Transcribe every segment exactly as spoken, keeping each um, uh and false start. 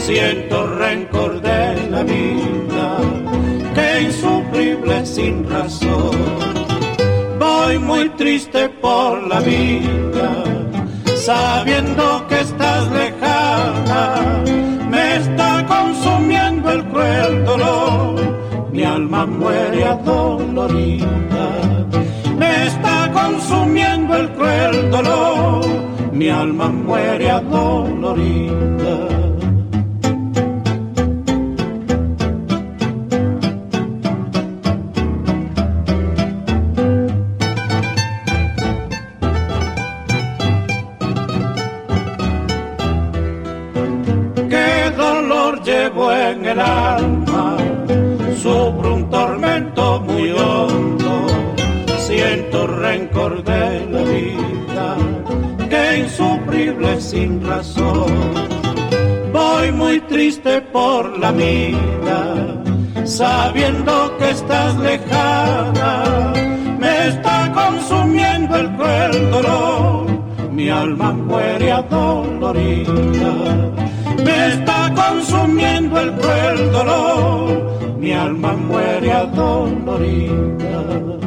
siento rencor de la vida, que insufrible sin razón. Voy muy triste por la vida, sabiendo que estás lejana. Me está consumiendo el cruel dolor, mi alma muere adolorida. Me está consumiendo el cruel dolor, mi alma muere adolorida. Llevo en el alma, sufro un tormento muy hondo, siento rencor de la vida, que insufrible sin razón. Voy muy triste por la vida, sabiendo que estás lejana. Me está consumiendo el cruel dolor, mi alma muere adolorida. Me está consumiendo el cruel dolor, mi alma muere adolorida.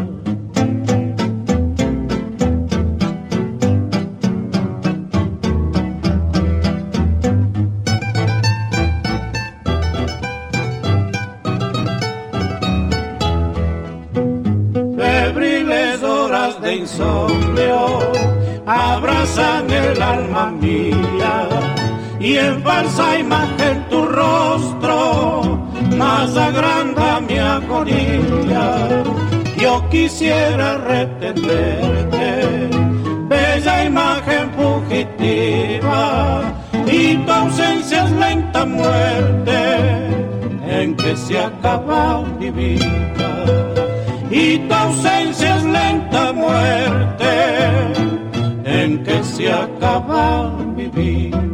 Febriles horas de insomnio abrazan el alma mía, y en falsa imagen tu rostro más agranda mi agonía. Yo quisiera retenerte, bella imagen fugitiva, y tu ausencia es lenta muerte en que se acaba mi vida. Y tu ausencia es lenta muerte en que se acaba mi vida.